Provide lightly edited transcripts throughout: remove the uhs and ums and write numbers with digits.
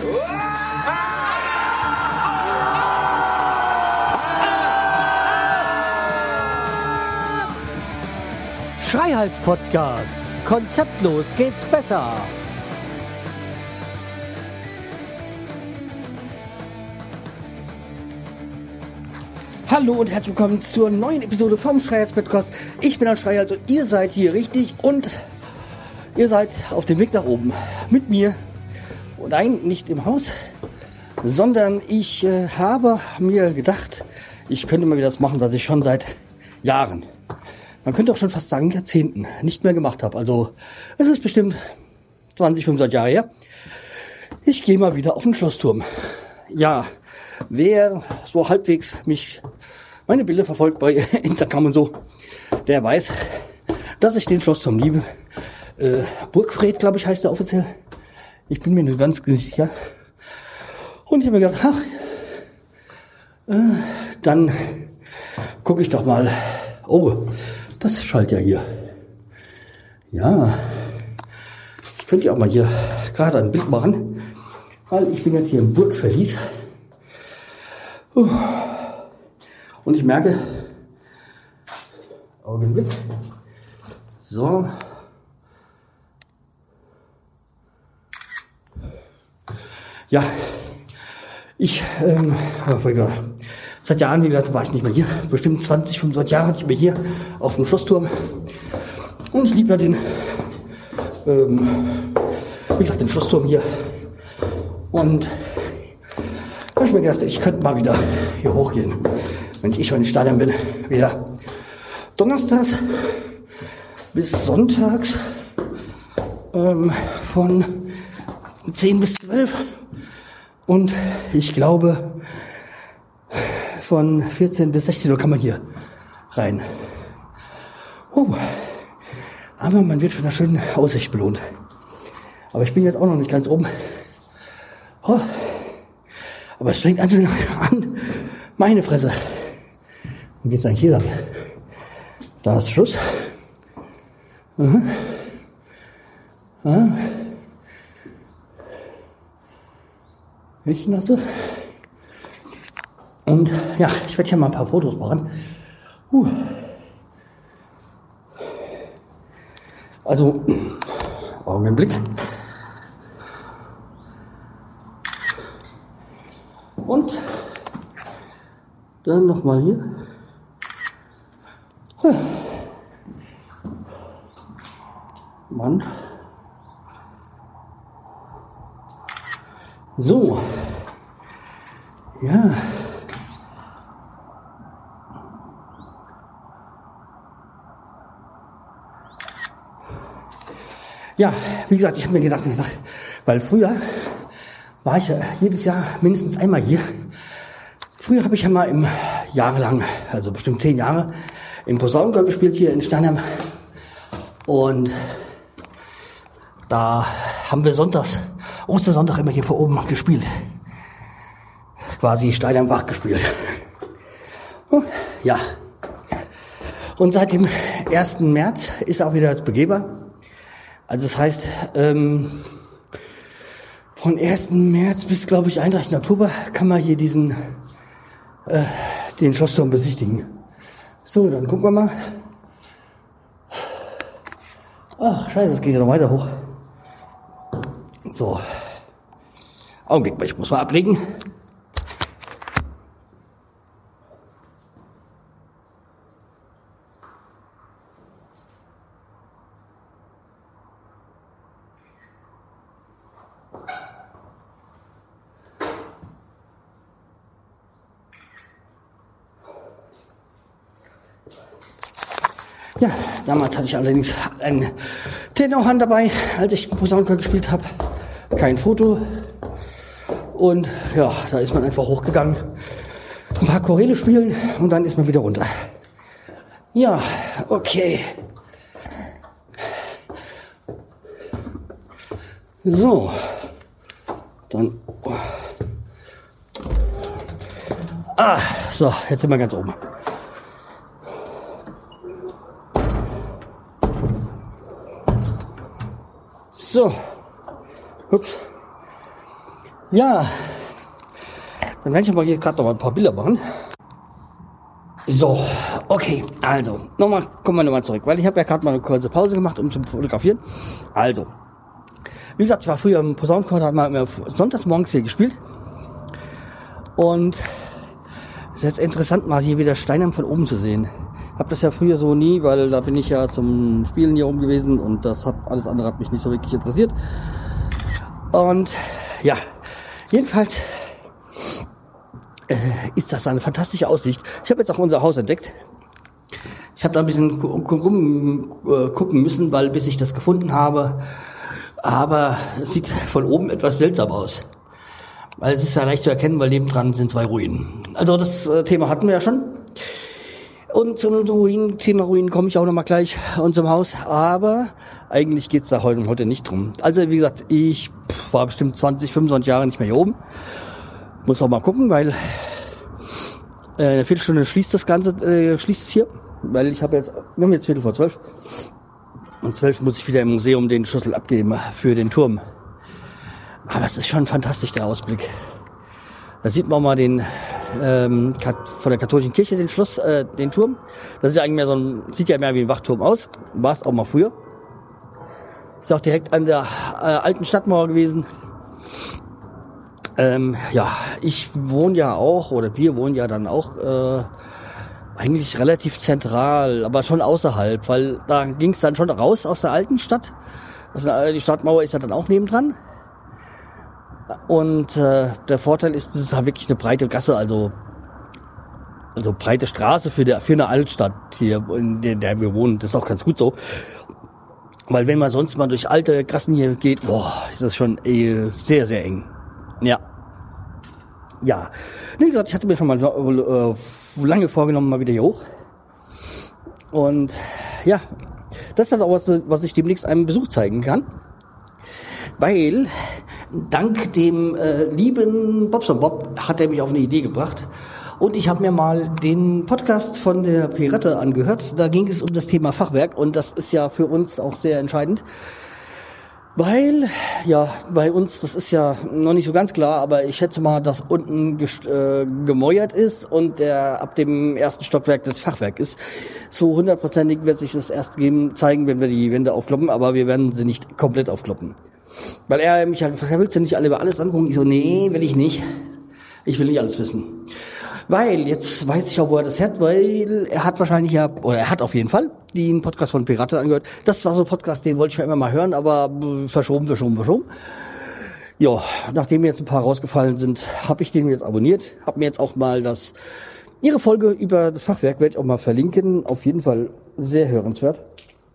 Schreihals-Podcast. Konzeptlos geht's besser. Hallo und herzlich willkommen zur neuen Episode vom Schreihals-Podcast. Ich bin der Schreihals und ihr seid hier richtig und ihr seid auf dem Weg nach oben mit mir. Und nein, nicht im Haus, sondern ich habe mir gedacht, ich könnte mal wieder das machen, was ich schon seit Jahren, man könnte auch schon fast sagen Jahrzehnten, nicht mehr gemacht habe. Also es ist bestimmt 20, 25 Jahre her. Ich gehe mal wieder auf den Schlossturm. Ja, wer so halbwegs meine Bilder verfolgt bei Instagram und so, der weiß, dass ich den Schlossturm liebe. Burgfred, glaube ich, heißt der offiziell. Ich bin mir nicht ganz sicher. Und ich habe mir gedacht, dann gucke ich doch mal. Oh, das schallt ja hier. Ja, ich könnte ja auch mal hier gerade ein Bild machen, weil ich bin jetzt hier im Burgverlies. Und ich merke, Augenblick, so, ja, seit Jahren, wie gesagt, war ich nicht mehr hier. Bestimmt 20, 25 Jahre nicht mehr hier auf dem Schlossturm. Und ich liebe ja den Schlossturm hier. Und da habe ich mir gedacht, ich könnte mal wieder hier hochgehen, wenn ich schon im Stadion bin. Wieder donnerstags bis sonntags von 10 bis 12. Und ich glaube, von 14 bis 16 Uhr kann man hier rein. Aber man wird von einer schönen Aussicht belohnt. Aber ich bin jetzt auch noch nicht ganz oben. Aber es strengt an. Meine Fresse. Wo geht's eigentlich hier lang? Da ist Schluss. Milchnasse. Und ja, ich werde hier mal ein paar Fotos machen. Also, Augenblick. Und dann nochmal hier. Mann. So. Ja. Ja, wie gesagt, ich habe mir gedacht, weil früher war ich ja jedes Jahr mindestens einmal hier. Früher habe ich ja mal jahrelang, also bestimmt 10 Jahre, im Posaunenchor gespielt hier in Steinheim. Und da haben wir Ostersonntag immer hier vor oben gespielt. Quasi Steinheim wach gespielt. Ja. Und seit dem 1. März ist auch wieder begehbar. Also das heißt, von 1. März bis, glaube ich, 31. Oktober kann man hier den Schlossturm besichtigen. So, dann gucken wir mal. Ach, scheiße, es geht ja noch weiter hoch. So. Augenblick, ich muss mal ablegen. Ja, damals hatte ich allerdings einen Tenorhand dabei, als ich Posaunenchor gespielt habe. Kein Foto. Und ja, da ist man einfach hochgegangen, ein paar Choräle spielen und dann ist man wieder runter. Ja, okay. So, dann. So, jetzt sind wir ganz oben. So, ups. Ja, dann werde ich aber hier gerade noch mal ein paar Bilder machen. So, okay, also, kommen wir nochmal zurück, weil ich habe ja gerade mal eine kurze Pause gemacht, um zu fotografieren. Also, wie gesagt, ich war früher im Posaunenchor, da haben wir immer sonntags morgens hier gespielt. Und es ist jetzt interessant, mal hier wieder Steinheim von oben zu sehen. Hab das ja früher so nie, weil da bin ich ja zum Spielen hier oben gewesen und alles andere hat mich nicht so wirklich interessiert. Und ja, jedenfalls ist das eine fantastische Aussicht. Ich habe jetzt auch unser Haus entdeckt. Ich habe da ein bisschen gucken müssen, weil bis ich das gefunden habe. Aber es sieht von oben etwas seltsam aus. Weil es ist ja leicht zu erkennen, weil nebendran sind 2 Ruinen. Also das Thema hatten wir ja schon. Und zum Thema Ruinen komme ich auch nochmal gleich und zum Haus. Aber eigentlich geht's da heute nicht drum. Also wie gesagt, ich war bestimmt 20, 25 Jahre nicht mehr hier oben. Muss auch mal gucken, weil eine Viertelstunde schließt es hier. Weil wir haben jetzt 11:15. Um 12 muss ich wieder im Museum den Schlüssel abgeben für den Turm. Aber es ist schon fantastisch, der Ausblick. Da sieht man auch mal von der katholischen Kirche den Turm. Das ist ja eigentlich sieht ja mehr wie ein Wachturm aus. War es auch mal früher. Ist auch direkt an der alten Stadtmauer gewesen. Ja, wir wohnen ja dann auch eigentlich relativ zentral, aber schon außerhalb, weil da ging es dann schon raus aus der alten Stadt. Die Stadtmauer ist ja dann auch nebendran. Und der Vorteil ist, es ist halt wirklich eine breite Gasse, also breite Straße für eine Altstadt hier, in der wir wohnen. Das ist auch ganz gut so. Weil wenn man sonst mal durch alte Gassen hier geht, ist das schon sehr, sehr eng. Ja. Ja. Wie gesagt, ich hatte mir schon mal lange vorgenommen, mal wieder hier hoch. Und ja, das ist dann auch was ich demnächst einem Besuch zeigen kann. Weil dank dem lieben Bobson Bob hat er mich auf eine Idee gebracht. Und ich habe mir mal den Podcast von der Pirate angehört. Da ging es um das Thema Fachwerk. Und das ist ja für uns auch sehr entscheidend. Weil, ja, bei uns, das ist ja noch nicht so ganz klar, aber ich schätze mal, dass unten gemäuert ist und ab dem ersten Stockwerk das Fachwerk ist. So 100%ig wird sich das erst zeigen, wenn wir die Wände aufkloppen, aber wir werden sie nicht komplett aufkloppen. Weil er mich halt gefragt, willst du nicht alle über alles angucken? Ich so, nee, will ich nicht. Ich will nicht alles wissen. Weil, jetzt weiß ich auch, wo er das hat, weil er hat auf jeden Fall den Podcast von Pirate angehört. Das war so ein Podcast, den wollte ich schon immer mal hören, aber verschoben. Ja, nachdem jetzt ein paar rausgefallen sind, habe ich den jetzt abonniert. Habe mir jetzt auch mal ihre Folge über das Fachwerk werde ich auch mal verlinken. Auf jeden Fall sehr hörenswert.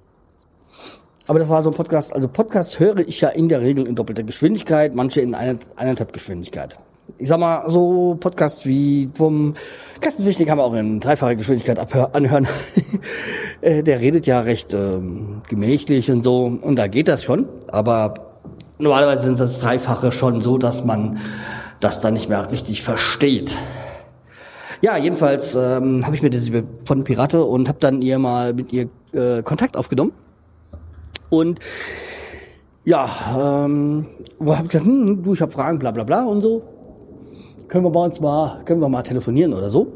Aber das war so ein Podcast. Also Podcasts höre ich ja in der Regel in doppelter Geschwindigkeit, manche in eineinhalb Geschwindigkeit. Ich sag mal, so Podcasts wie vom Kastenfisch, kann man auch in dreifacher Geschwindigkeit anhören. Der redet ja recht gemächlich und so, und da geht das schon. Aber normalerweise sind das Dreifache schon so, dass man das dann nicht mehr richtig versteht. Ja, jedenfalls habe ich mir das von Pirate und habe dann mit ihr Kontakt aufgenommen. Und ja, habe ich gesagt, ich habe Fragen, bla bla bla und so. Können wir mal telefonieren oder so.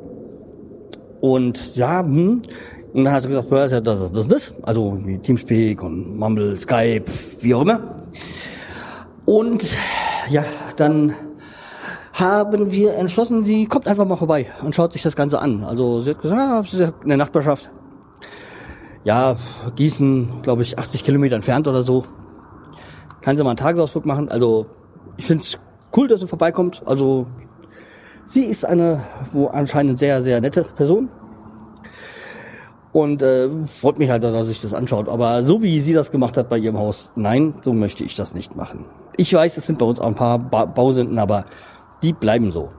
Und ja, und dann hat sie gesagt, das. Also wie Teamspeak und Mumble, Skype, wie auch immer. Und ja, dann haben wir entschlossen, sie kommt einfach mal vorbei und schaut sich das Ganze an. Also sie hat gesagt, sie ist in der Nachbarschaft. Ja, Gießen, glaube ich, 80 Kilometer entfernt oder so. Kann sie mal einen Tagesausflug machen. Also ich finde es cool, dass sie vorbeikommt. Also sie ist eine anscheinend sehr, sehr nette Person. Und freut mich halt, dass er sich das anschaut. Aber so wie sie das gemacht hat bei ihrem Haus, nein, so möchte ich das nicht machen. Ich weiß, es sind bei uns auch ein paar Bausünden, aber die bleiben so.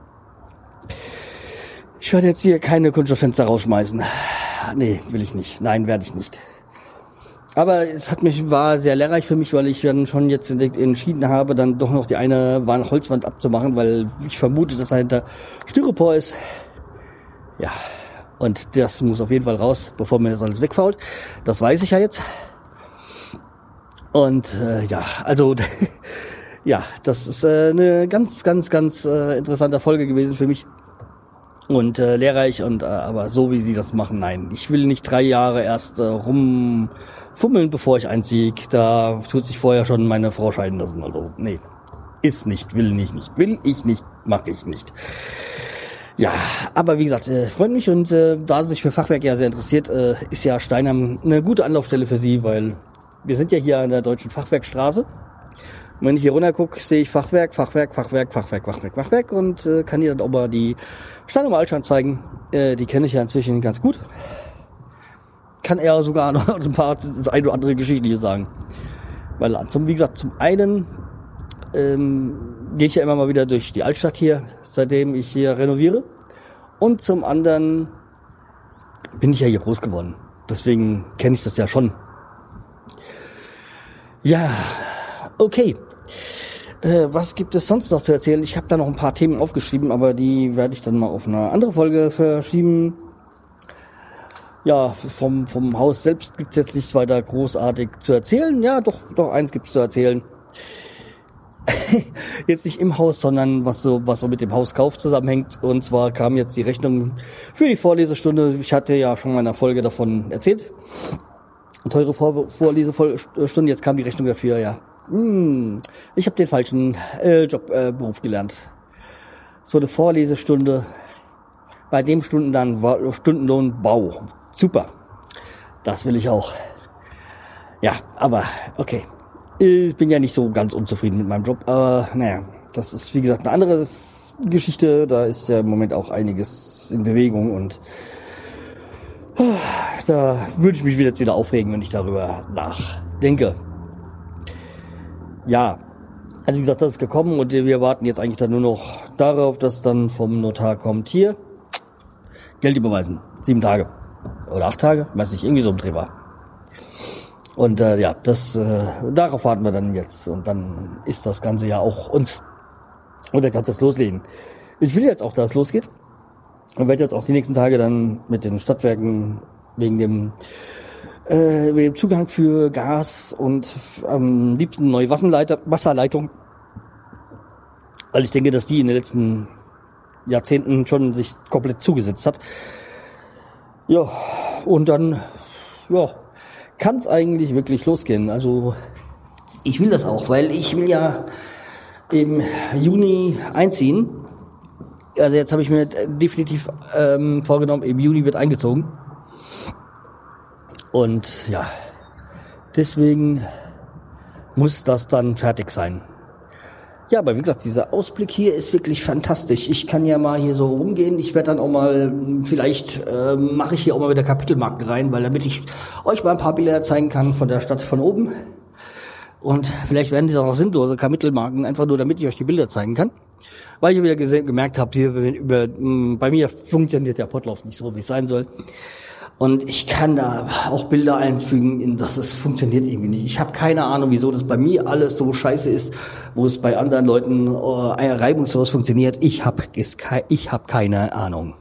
Ich werde jetzt hier keine Kunststofffenster rausschmeißen. Nee, will ich nicht. Nein, werde ich nicht. Aber war sehr lehrreich für mich, weil ich dann schon jetzt entschieden habe, dann doch noch die eine Holzwand abzumachen, weil ich vermute, dass dahinter Styropor ist. Ja, und das muss auf jeden Fall raus, bevor mir das alles wegfault. Das weiß ich ja jetzt. Und ja, also Ja, das ist eine ganz interessante Folge gewesen für mich. Und lehrreich, und aber so wie sie das machen, nein. Ich will nicht 3 Jahre erst rumfummeln, bevor ich einziehe. Da tut sich vorher schon meine Frau scheiden lassen. Also, nee. Ist nicht, will ich nicht, mache ich nicht. Ja, aber wie gesagt, freut mich, und da sie sich für Fachwerk ja sehr interessiert, ist ja Steinheim eine gute Anlaufstelle für sie, weil wir sind ja hier an der Deutschen Fachwerkstraße. Und wenn ich hier runter gucke, sehe ich Fachwerk und kann dir dann auch mal die Steinheimer Altstadt zeigen. Die kenne ich ja inzwischen ganz gut. Kann er sogar noch ein paar, das eine oder andere Geschichtliche sagen. Weil wie gesagt, zum einen gehe ich ja immer mal wieder durch die Altstadt hier, seitdem ich hier renoviere. Und zum anderen bin ich ja hier groß geworden. Deswegen kenne ich das ja schon. Ja, okay. Was gibt es sonst noch zu erzählen? Ich habe da noch ein paar Themen aufgeschrieben, aber die werde ich dann mal auf eine andere Folge verschieben. Ja, vom Haus selbst gibt es jetzt nichts weiter großartig zu erzählen. Ja, doch eins gibt es zu erzählen. Jetzt nicht im Haus, sondern was so mit dem Hauskauf zusammenhängt. Und zwar kam jetzt die Rechnung für die Vorlesestunde. Ich hatte ja schon mal in einer Folge davon erzählt. Eine teure Vorlesestunde, jetzt kam die Rechnung dafür, ja. Ich habe den falschen Beruf gelernt. So eine Vorlesestunde, bei dem Stundenlohn Bau. Super. Das will ich auch. Ja, aber okay. Ich bin ja nicht so ganz unzufrieden mit meinem Job, aber naja, das ist wie gesagt eine andere Geschichte. Da ist ja im Moment auch einiges in Bewegung, und da würde ich mich jetzt wieder aufregen, wenn ich darüber nachdenke. Ja, also wie gesagt, das ist gekommen, und wir warten jetzt eigentlich dann nur noch darauf, dass dann vom Notar kommt, hier, Geld überweisen. 7 Tage. Oder 8 Tage, weiß nicht, irgendwie so im Dreh war. Und ja, darauf warten wir dann jetzt. Und dann ist das Ganze ja auch uns. Und dann kannst du es loslegen. Ich will jetzt auch, dass es losgeht. Und werde jetzt auch die nächsten Tage dann mit den Stadtwerken wegen dem Zugang für Gas und am liebsten neue Wasserleitung. Weil ich denke, dass die in den letzten Jahrzehnten schon sich komplett zugesetzt hat. Ja, und dann, ja, kann es eigentlich wirklich losgehen. Also ich will das auch, weil ich will ja im Juni einziehen. Also jetzt habe ich mir definitiv vorgenommen, im Juni wird eingezogen. Und ja, deswegen muss das dann fertig sein. Ja, aber wie gesagt, dieser Ausblick hier ist wirklich fantastisch. Ich kann ja mal hier so rumgehen. Ich werde dann auch mal, vielleicht mache ich hier auch mal wieder Kapitelmarken rein, weil damit ich euch mal ein paar Bilder zeigen kann von der Stadt von oben. Und vielleicht werden die auch sinnlose Kapitelmarken, einfach nur damit ich euch die Bilder zeigen kann. Weil ich wieder gemerkt habe, hier bei mir funktioniert der Potlauf nicht so, wie es sein soll. Und ich kann da auch Bilder einfügen, dass es funktioniert irgendwie nicht. Ich habe keine Ahnung, wieso das bei mir alles so scheiße ist, wo es bei anderen Leuten reibungslos funktioniert. Ich habe keine Ahnung.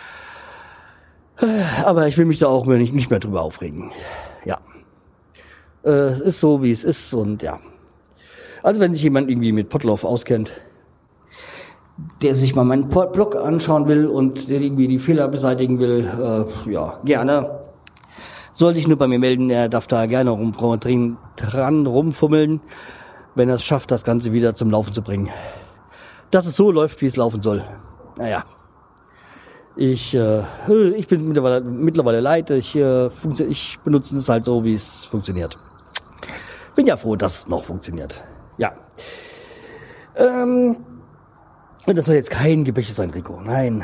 Aber ich will mich da auch nicht mehr drüber aufregen. Ja. Es ist so, wie es ist, und ja. Also wenn sich jemand irgendwie mit Potlauf auskennt, der sich mal meinen Blog anschauen will und der irgendwie die Fehler beseitigen will, ja, gerne. Soll sich nur bei mir melden, er darf da gerne dran rumfummeln, wenn er es schafft, das Ganze wieder zum Laufen zu bringen. Dass es so läuft, wie es laufen soll. Naja. Ich bin mittlerweile leid, ich benutze es halt so, wie es funktioniert. Bin ja froh, dass es noch funktioniert. Ja. Und das soll jetzt kein Gebäche sein, Rico. Nein.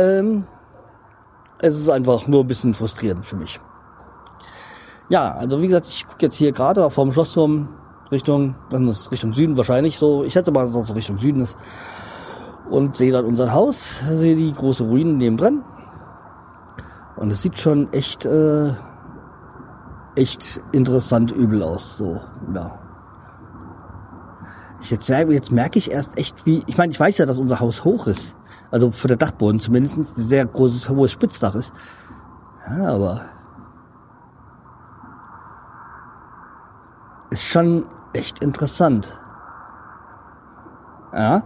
Es ist einfach nur ein bisschen frustrierend für mich. Ja, also wie gesagt, ich gucke jetzt hier gerade vom Schlossturm Richtung Süden wahrscheinlich so. Ich schätze mal, dass das so Richtung Süden ist. Und sehe dann unser Haus, sehe die große Ruine nebendran. Und es sieht schon echt interessant übel aus. So, ja. Jetzt merke ich erst echt, ich meine, ich weiß ja, dass unser Haus hoch ist. Also für der Dachboden zumindest ein sehr großes, hohes Spitzdach ist. Ja, aber ist schon echt interessant. Ja.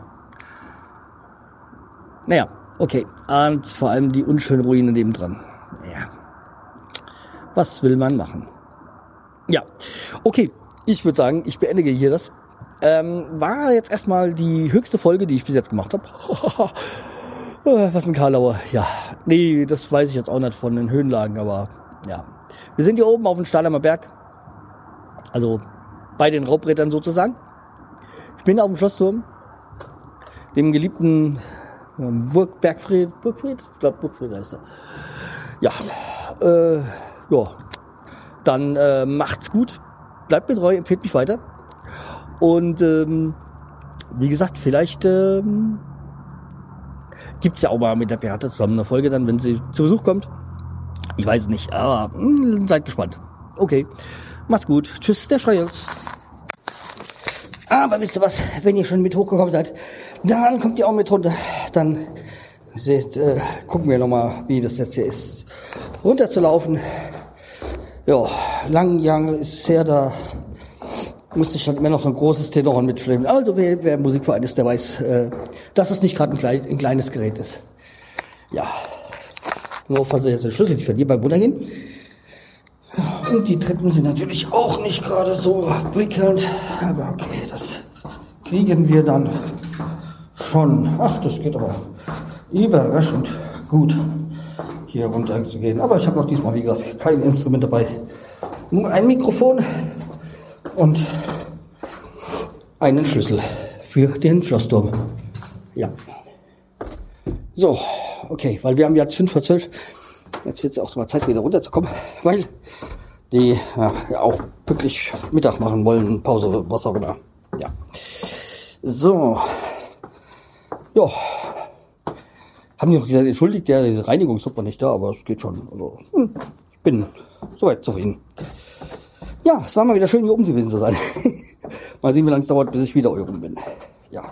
Naja, okay. Und vor allem die unschöne Ruine nebendran. Ja. Was will man machen? Ja. Okay. Ich würde sagen, ich beendige hier das. War jetzt erstmal die höchste Folge, die ich bis jetzt gemacht habe. Was ein Karlauer. Ja. Nee, das weiß ich jetzt auch nicht von den Höhenlagen, aber ja. Wir sind hier oben auf dem Stahlheimer Berg. Also bei den Raubrittern sozusagen. Ich bin auf dem Schlossturm. Dem geliebten Burgfried? Ich glaube Burgfried heißt er. Ja. Ja. Dann macht's gut. Bleibt mir treu, empfehlt mich weiter. Und wie gesagt, vielleicht gibt's ja auch mal mit der Beate zusammen eine Folge dann, wenn sie zu Besuch kommt. Ich weiß es nicht, aber seid gespannt. Okay, macht's gut. Tschüss, der Schreils. Aber wisst ihr was, wenn ihr schon mit hochgekommen seid, dann kommt ihr auch mit runter. Dann seht, gucken wir nochmal, wie das jetzt hier ist, runterzulaufen. Ja, Langjahre ist es her, da musste ich dann immer noch so ein großes Tenorhorn mitschleppen. Also wer Musikverein ist, der weiß, dass es nicht gerade ein kleines Gerät ist. Ja, nur falls ihr jetzt den Schlüssel nicht verliert beim Runtergehen. Und die Treppen sind natürlich auch nicht gerade so prickelnd. Aber okay, das kriegen wir dann schon. Ach, das geht aber überraschend gut, hier runter zu gehen. Aber ich habe auch diesmal, wie gesagt, kein Instrument dabei. Nur ein Mikrofon und einen Schlüssel für den Schlossturm. Ja. So, okay, weil wir haben jetzt 5:12. Jetzt wird es auch mal Zeit, wieder runterzukommen, weil die ja auch wirklich Mittag machen wollen, Pause, was auch immer. Ja. So. Ja. Haben die noch gesagt, entschuldigt, der Reinigungstrupp war nicht da, aber es geht schon. Also, ich bin soweit zufrieden. Ja, es war mal wieder schön, hier oben gewesen zu sein. Mal sehen, wie lange es dauert, bis ich wieder oben bin. Ja.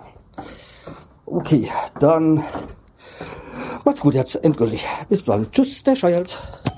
Okay, dann macht's gut jetzt endgültig. Bis dann. Tschüss, der Scheiß.